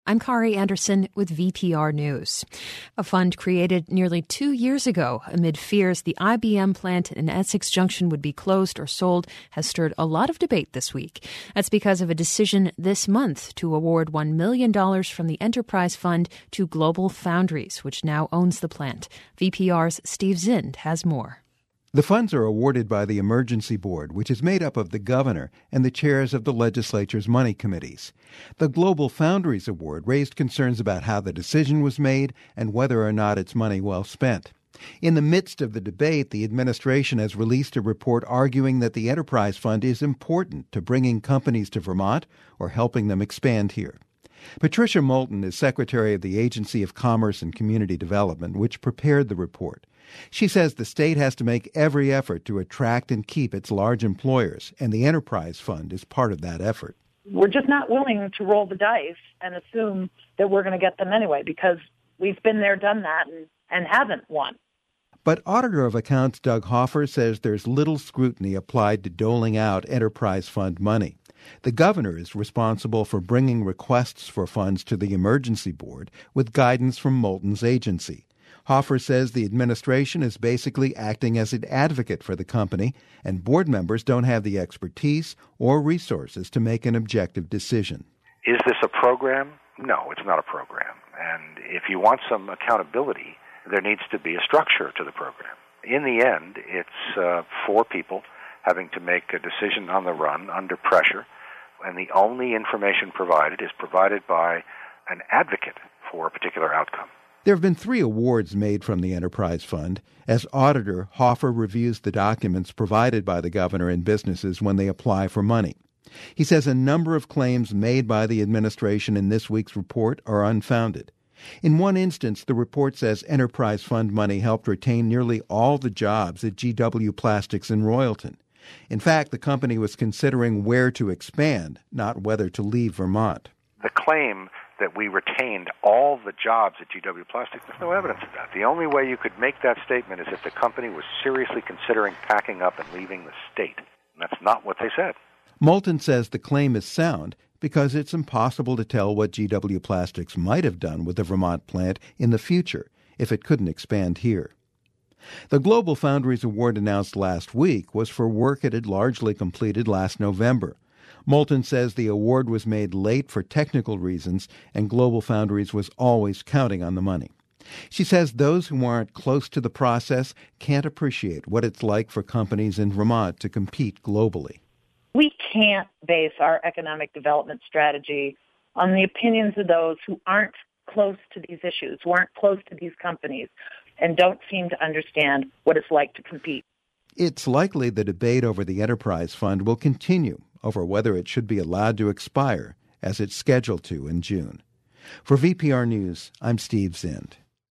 I'm Kari Anderson with VPR News. A fund created nearly 2 years ago amid fears the IBM plant in Essex Junction would be closed or sold has stirred a lot of debate this week. That's because of a decision this month to award $1 million from the Enterprise Fund to Global Foundries, which now owns the plant. VPR's Steve Zind has more. The funds are awarded by the Emergency Board, which is made up of the governor and the chairs of the legislature's money committees. The Global Foundries Award raised concerns about how the decision was made and whether or not it's money well spent. In the midst of the debate, the administration has released a report arguing that the Enterprise Fund is important to bringing companies to Vermont or helping them expand here. Patricia Moulton is secretary of the Agency of Commerce and Community Development, which prepared the report. She says the state has to make every effort to attract and keep its large employers, and the Enterprise Fund is part of that effort. We're just not willing to roll the dice and assume that we're going to get them anyway, because we've been there, done that, and haven't won. But Auditor of Accounts Doug Hoffer says there's little scrutiny applied to doling out Enterprise Fund money. The governor is responsible for bringing requests for funds to the Emergency Board with guidance from Moulton's agency. Hoffer says the administration is basically acting as an advocate for the company, and board members don't have the expertise or resources to make an objective decision. Is this a program? No, it's not a program. And if you want some accountability, there needs to be a structure to the program. In the end, it's 4 people having to make a decision on the run under pressure, and the only information provided is provided by an advocate for a particular outcome. There have been 3 awards made from the Enterprise Fund. As auditor, Hoffer reviews the documents provided by the governor and businesses when they apply for money. He says a number of claims made by the administration in this week's report are unfounded. In one instance, the report says Enterprise Fund money helped retain nearly all the jobs at GW Plastics in Royalton. In fact, the company was considering where to expand, not whether to leave Vermont. The claim that we retained all the jobs at GW Plastics, there's no evidence of that. The only way you could make that statement is if the company was seriously considering packing up and leaving the state. And that's not what they said. Moulton says the claim is sound because it's impossible to tell what GW Plastics might have done with the Vermont plant in the future if it couldn't expand here. The Global Foundries Award announced last week was for work it had largely completed last November. Moulton says the award was made late for technical reasons, and Global Foundries was always counting on the money. She says those who aren't close to the process can't appreciate what it's like for companies in Vermont to compete globally. We can't base our economic development strategy on the opinions of those who aren't close to these issues, who aren't close to these companies, and don't seem to understand what it's like to compete. It's likely the debate over the Enterprise Fund will continue over whether it should be allowed to expire, as it's scheduled to in June. For VPR News, I'm Steve Zind.